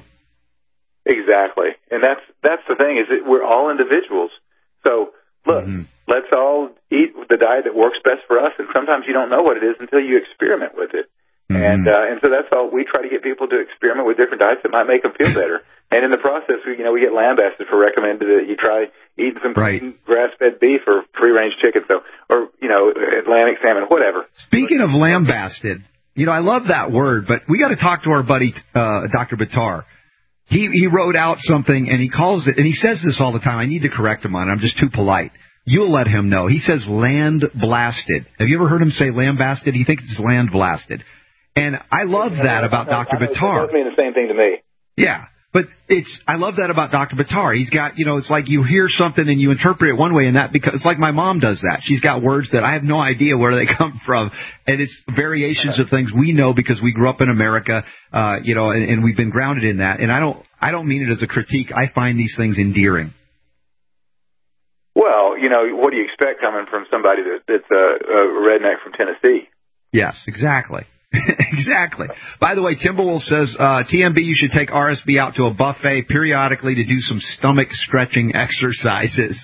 Exactly. And that's the thing, is that we're all individuals. So, look, let's all eat the diet that works best for us, and sometimes you don't know what it is until you experiment with it. And so that's all. We try to get people to experiment with different diets that might make them feel better. And in the process, we get lambasted for recommended that you try eating some grass-fed beef or free-range chicken, or Atlantic salmon, whatever. Speaking of lambasted, I love that word, but we got to talk to our buddy Dr. Buttar. He wrote out something, and he calls it, and he says this all the time. I need to correct him on it. I'm just too polite. You'll let him know. He says land blasted. Have you ever heard him say lambasted? He thinks it's land blasted. And I love that about Dr. Buttar. It does mean the same thing to me. Yeah. But I love that about Dr. Buttar. He's got, it's like you hear something and you interpret it one way, and that because it's like my mom does that. She's got words that I have no idea where they come from, and it's variations of things we know because we grew up in America, and we've been grounded in that. And I don't mean it as a critique. I find these things endearing. Well, what do you expect coming from somebody that's a redneck from Tennessee? Yes, exactly. Exactly. By the way, Timberwolf says, TMB, you should take RSB out to a buffet periodically to do some stomach stretching exercises.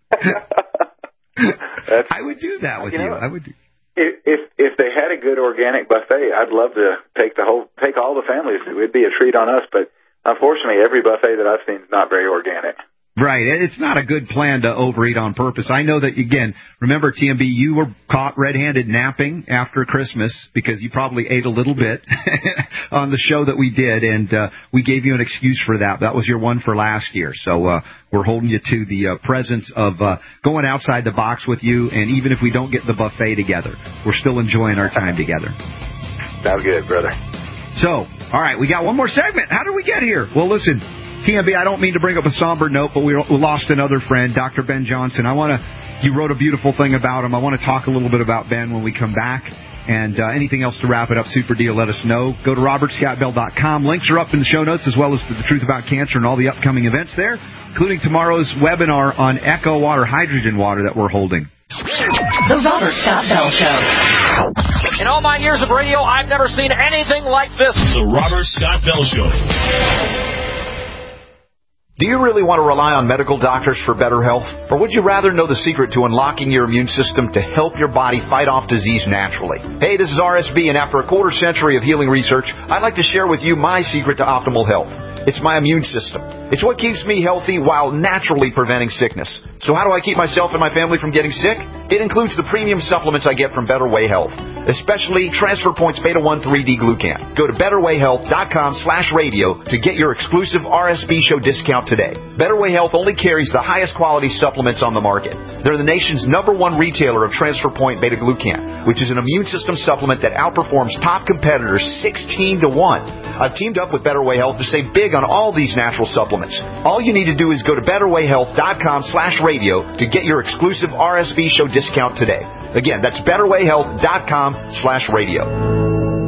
I would do that with you. I would. If they had a good organic buffet, I'd love to take all the families. It would be a treat on us, but unfortunately, every buffet that I've seen is not very organic. Right. It's not a good plan to overeat on purpose. I know that, again, remember, TMB, you were caught red-handed napping after Christmas because you probably ate a little bit on the show that we did, and we gave you an excuse for that. That was your one for last year. So we're holding you to the presence of going outside the box with you, and even if we don't get the buffet together, we're still enjoying our time together. Sounds good, brother. So, all right, we got one more segment. How did we get here? Well, listen, TMB, I don't mean to bring up a somber note, but we lost another friend, Dr. Ben Johnson. You wrote a beautiful thing about him. I want to talk a little bit about Ben when we come back. And anything else to wrap it up, super deal, let us know. Go to robertscottbell.com. Links are up in the show notes, as well as to the Truth About Cancer and all the upcoming events there, including tomorrow's webinar on Echo Water, hydrogen water that we're holding. The Robert Scott Bell Show. In all my years of radio, I've never seen anything like this. The Robert Scott Bell Show. Do you really want to rely on medical doctors for better health? Or would you rather know the secret to unlocking your immune system to help your body fight off disease naturally? Hey, this is RSB, and after a quarter century of healing research, I'd like to share with you my secret to optimal health. It's my immune system. It's what keeps me healthy while naturally preventing sickness. So how do I keep myself and my family from getting sick? It includes the premium supplements I get from Better Way Health, especially Transfer Points Beta 1 3D Glucan. Go to BetterWayHealth.com/radio to get your exclusive RSB show discount today. Better Way Health only carries the highest quality supplements on the market. They're the nation's #1 retailer of Transfer Point Beta Glucan, which is an immune system supplement that outperforms top competitors 16 to 1. I've teamed up with Better Way Health to save big on all these natural supplements. All you need to do is go to BetterWayHealth.com/radio to get your exclusive RSB show discount today. Again, that's BetterWayHealth.com/radio.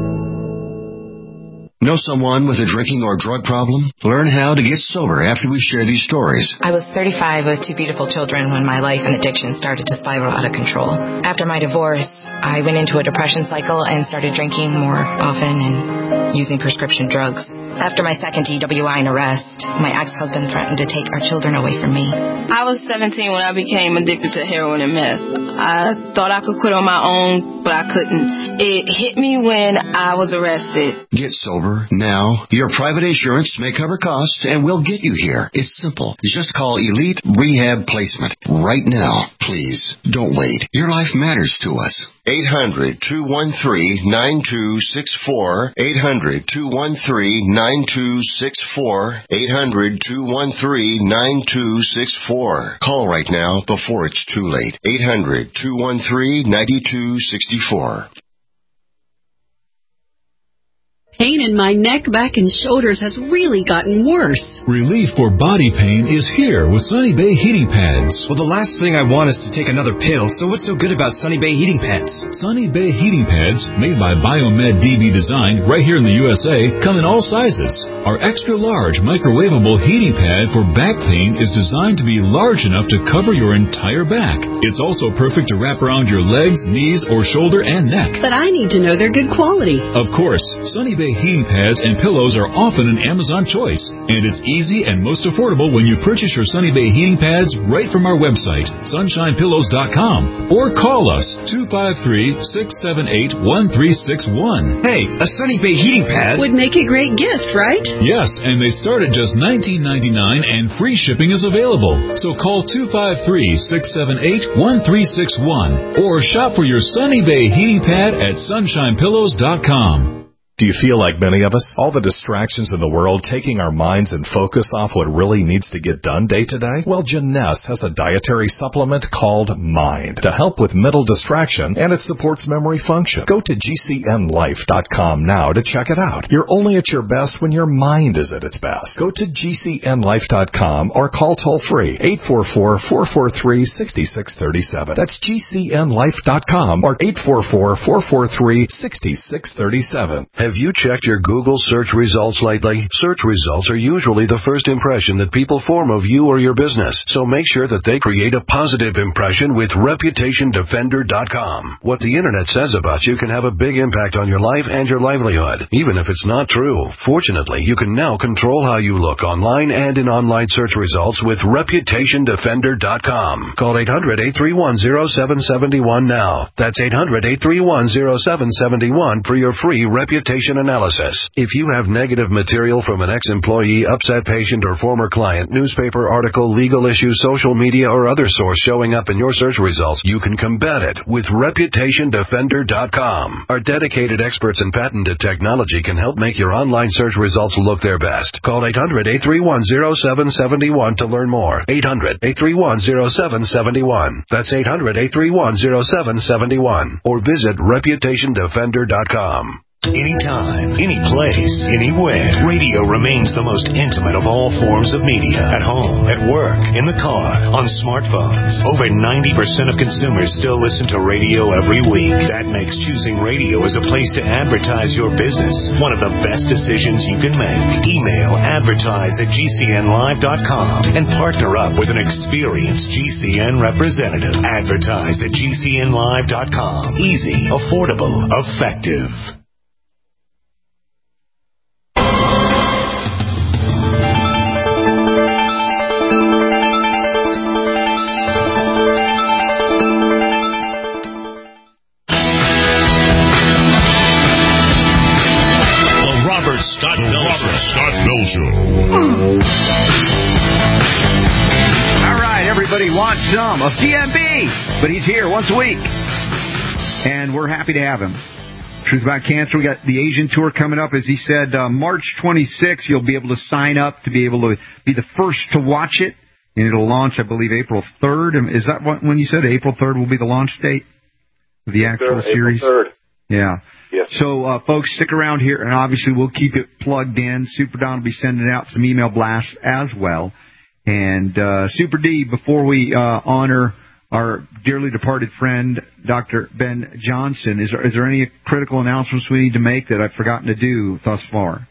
Know someone with a drinking or drug problem? Learn how to get sober after we share these stories. I was 35 with 2 beautiful children when my life and addiction started to spiral out of control. After my divorce, I went into a depression cycle and started drinking more often and using prescription drugs. After my second DWI and arrest, my ex-husband threatened to take our children away from me. I was 17 when I became addicted to heroin and meth. I thought I could quit on my own, but I couldn't. It hit me when I was arrested. Get sober now. Your private insurance may cover costs and we'll get you here. It's simple. Just call Elite Rehab Placement right now. Please, don't wait. Your life matters to us. 800-213-9264. 800-213-9264. 800-213-9264. Call right now before it's too late. 800-213-9264. Pain in my neck, back, and shoulders has really gotten worse. Relief for body pain is here with Sunny Bay Heating Pads. Well, the last thing I want is to take another pill, so what's so good about Sunny Bay Heating Pads? Sunny Bay Heating Pads, made by Biomed DB Design right here in the USA, come in all sizes. Our extra-large microwavable heating pad for back pain is designed to be large enough to cover your entire back. It's also perfect to wrap around your legs, knees, or shoulder and neck. But I need to know they're good quality. Of course, Sunny Bay heating pads and pillows are often an Amazon choice, and it's easy and most affordable when you purchase your Sunny Bay heating pads right from our website, sunshinepillows.com, or call us 253-678-1361. Hey, a Sunny Bay heating pad would make a great gift, right? Yes, and they start at just $19.99 and free shipping is available. So call 253-678-1361 or shop for your Sunny Bay heating pad at sunshinepillows.com. Do you feel like many of us? All the distractions in the world taking our minds and focus off what really needs to get done day to day? Well, Janess has a dietary supplement called Mind to help with mental distraction, and it supports memory function. Go to GCNlife.com now to check it out. You're only at your best when your mind is at its best. Go to GCNlife.com or call toll-free 844-443-6637. That's GCNlife.com or 844-443-6637. Have you checked your Google search results lately? Search results are usually the first impression that people form of you or your business, so make sure that they create a positive impression with ReputationDefender.com. What the internet says about you can have a big impact on your life and your livelihood, even if it's not true. Fortunately, you can now control how you look online and in online search results with ReputationDefender.com. Call 800-831-0771 now. That's 800-831-0771 for your free reputation analysis. If you have negative material from an ex-employee, upset patient, or former client, newspaper article, legal issue, social media, or other source showing up in your search results, you can combat it with ReputationDefender.com. Our dedicated experts in patented technology can help make your online search results look their best. Call 800-831-0771 to learn more. 800-831-0771. That's 800-831-0771. Or visit ReputationDefender.com. Anytime, any place, anywhere. Radio remains the most intimate of all forms of media. At home, at work, in the car, on smartphones. Over 90% of consumers still listen to radio every week. That makes choosing radio as a place to advertise your business one of the best decisions you can make. Email advertise@gcnlive.com and partner up with an experienced GCN representative. Advertise@gcnlive.com. Easy, affordable, effective. Scott Bell Show. All right, everybody wants some of DMB, but he's here once a week, and we're happy to have him. Truth About Cancer, we got the Asian tour coming up. As he said, March 26th, you'll be able to sign up to be able to be the first to watch it, and it'll launch, I believe, April 3rd. Is that when you said April 3rd will be the launch date of the actual series? April 3rd. Yeah. Yes. So, folks, stick around here, and obviously we'll keep it plugged in. Super Don will be sending out some email blasts as well. And Super D, before we honor our dearly departed friend, Dr. Ben Johnson, is there any critical announcements we need to make that I've forgotten to do thus far?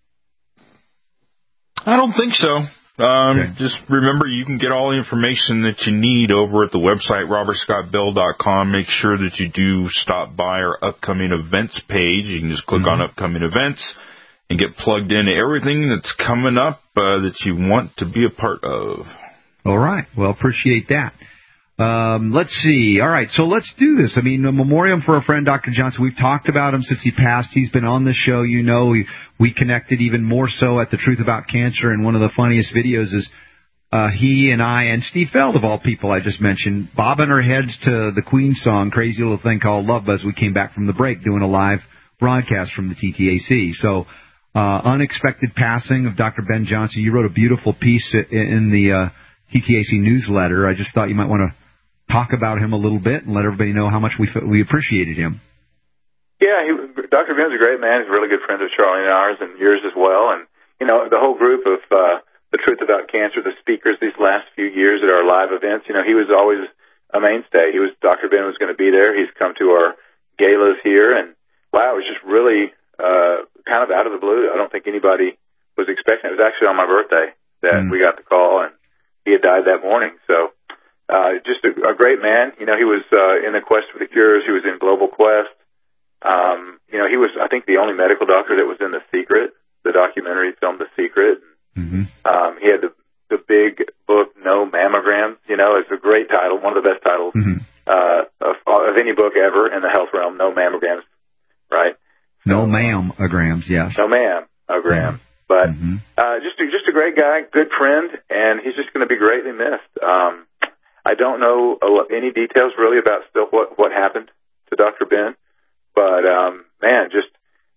I don't think so. Okay. Just remember, you can get all the information that you need over at the website, robertscottbell.com. Make sure that you do stop by our upcoming events page. You can just click on upcoming events and get plugged into everything that's coming up that you want to be a part of. All right. Well, appreciate that. Let's see. All right, so let's do this. I mean, a memoriam for our friend Dr. Johnson. We've talked about him since he passed. He's been on the show. You know, we connected even more so at The Truth About Cancer, and one of the funniest videos is he and I and Steve Feld, of all people I just mentioned, bobbing our heads to the Queen song, Crazy Little Thing Called Love, as we came back from the break doing a live broadcast from the TTAC. So, unexpected passing of Dr. Ben Johnson. You wrote a beautiful piece in the TTAC newsletter. I just thought you might want to talk about him a little bit and let everybody know how much we appreciated him. Yeah, Dr. Ben's a great man. He's a really good friend of Charlie and ours and yours as well. And, you know, the whole group of The Truth About Cancer, the speakers these last few years at our live events, you know, he was always a mainstay. Dr. Ben was going to be there. He's come to our galas here. And, wow, it was just really kind of out of the blue. I don't think anybody was expecting it. It was actually on my birthday that we got the call, and he had died that morning. So, just a great man. You know, he was in the Quest for the Cures. He was in Global Quest. You know, he was, I think, the only medical doctor that was in The Secret, the documentary film The Secret. He had the big book, No Mammograms. You know, it's a great title, one of the best titles of any book ever in the health realm, No Mammograms, right? No mammograms, yes. No mammogram. But just a great guy, good friend, and he's just going to be greatly missed. I don't know any details really about still what happened to Dr. Ben, but man, just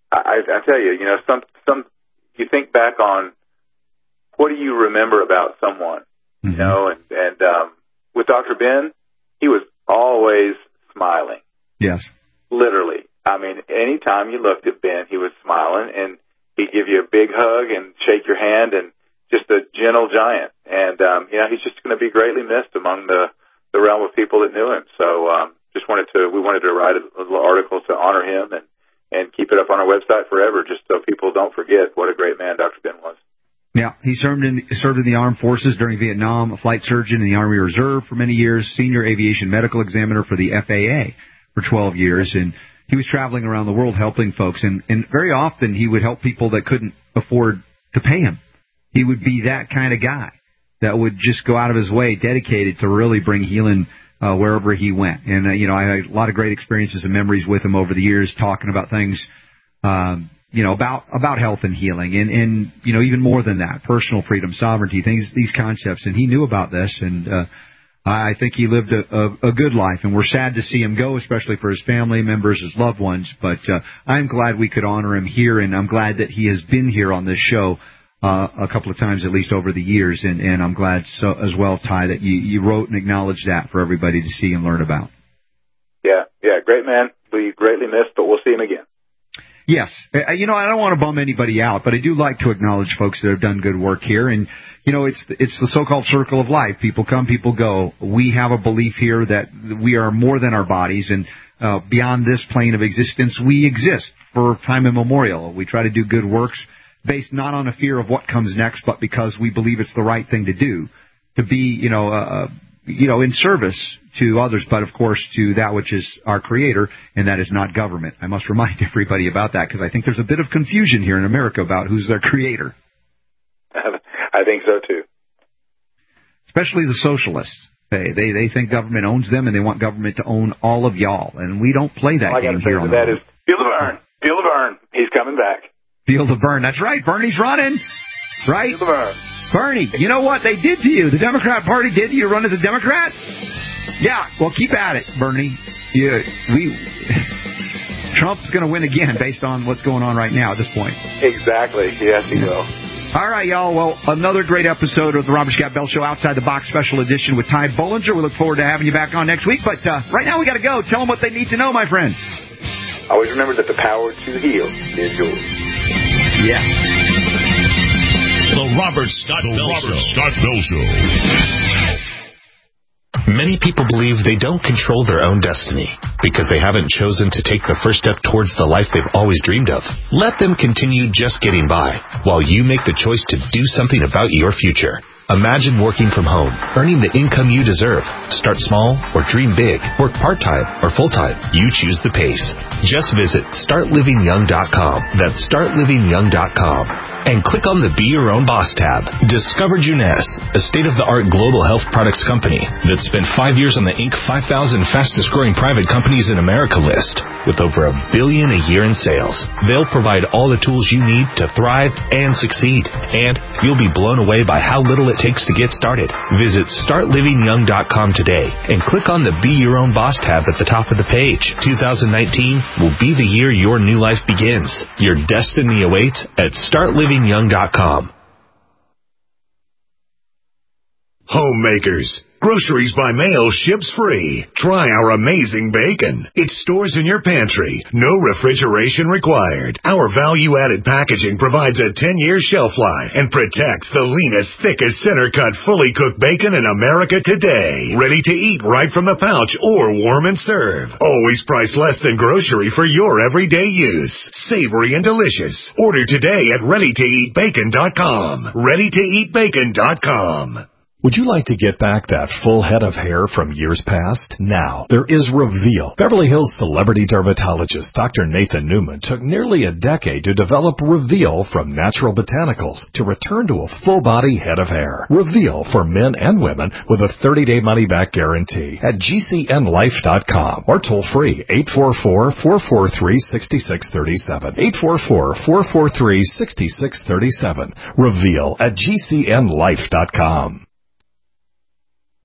I tell you, some you think back on what do you remember about someone, mm-hmm. and with Dr. Ben, he was always smiling. Yes. Literally. I mean, anytime you looked at Ben, he was smiling, and he'd give you a big hug and shake your hand, and just a gentle giant. And, he's just going to be greatly missed among the realm of people that knew him. So, we wanted to write a little article to honor him and keep it up on our website forever, just so people don't forget what a great man Dr. Ben was. Yeah, he served in the armed forces during Vietnam, a flight surgeon in the Army Reserve for many years, senior aviation medical examiner for the FAA for 12 years, and he was traveling around the world helping folks, and very often he would help people that couldn't afford to pay him. He would be that kind of guy that would just go out of his way, dedicated to really bring healing wherever he went. And, I had a lot of great experiences and memories with him over the years, talking about things, about health and healing, and even more than that, personal freedom, sovereignty, these concepts. And he knew about this, and I think he lived a good life, and we're sad to see him go, especially for his family members, his loved ones. But I'm glad we could honor him here, and I'm glad that he has been here on this show a couple of times, at least over the years. And I'm glad as well, Ty, that you wrote and acknowledged that for everybody to see and learn about. Yeah, great man. We greatly missed, but we'll see him again. Yes. I don't want to bum anybody out, but I do like to acknowledge folks that have done good work here. And, it's the so-called circle of life. People come, people go. We have a belief here that we are more than our bodies, and beyond this plane of existence, we exist for time immemorial. We try to do good works based not on a fear of what comes next, but because we believe it's the right thing to do, to be, in service to others, but of course to that which is our Creator, and that is not government. I must remind everybody about that, because I think there's a bit of confusion here in America about who's their Creator. I think so too. Especially the socialists. They think government owns them, and they want government to own all of y'all, and we don't play that game here on the that is Feel the burn. He's coming back. Feel the burn. That's right. Bernie's running. Right? Feel the burn. Bernie, you know what they did to you? The Democrat Party did to you. Run as a Democrat? Yeah. Well, keep at it, Bernie. Trump's going to win again based on what's going on right now at this point. Exactly. Yes, he will. All right, y'all. Well, another great episode of the Robert Scott Bell Show, Outside the Box Special Edition with Ty Bollinger. We look forward to having you back on next week. But right now we got to go. Tell them what they need to know, my friend. Always remember that the power to heal is yours. Yes. The Robert Scott Bell Show. Many people believe they don't control their own destiny because they haven't chosen to take the first step towards the life they've always dreamed of. Let them continue just getting by while you make the choice to do something about your future. Imagine working from home, earning the income you deserve. Start small or dream big. Work part-time or full-time. You choose the pace. Just visit StartLivingYoung.com. That's StartLivingYoung.com. And click on the Be Your Own Boss tab. Discover Juness, a state-of-the-art global health products company that spent 5 years on the Inc. 5,000 fastest-growing private companies in America list, with over $1 billion a year in sales. They'll provide all the tools you need to thrive and succeed. And you'll be blown away by how little it takes to get started. Visit StartLivingYoung.com today and click on the Be Your Own Boss tab at the top of the page. 2019 will be the year your new life begins. Your destiny awaits at StartLivingYoung.com. Homemakers. Groceries by mail ships free. Try our amazing bacon. It stores in your pantry. No refrigeration required. Our value-added packaging provides a 10-year shelf life and protects the leanest, thickest, center-cut, fully cooked bacon in America today. Ready to eat right from the pouch or warm and serve. Always priced less than grocery for your everyday use. Savory and delicious. Order today at ReadyToEatBacon.com. ReadyToEatBacon.com. Would you like to get back that full head of hair from years past? Now, there is Reveal. Beverly Hills celebrity dermatologist Dr. Nathan Newman took nearly a decade to develop Reveal from natural botanicals to return to a full-body head of hair. Reveal for men and women with a 30-day money-back guarantee at GCNlife.com or toll-free 844-443-6637. 844-443-6637. Reveal at GCNlife.com.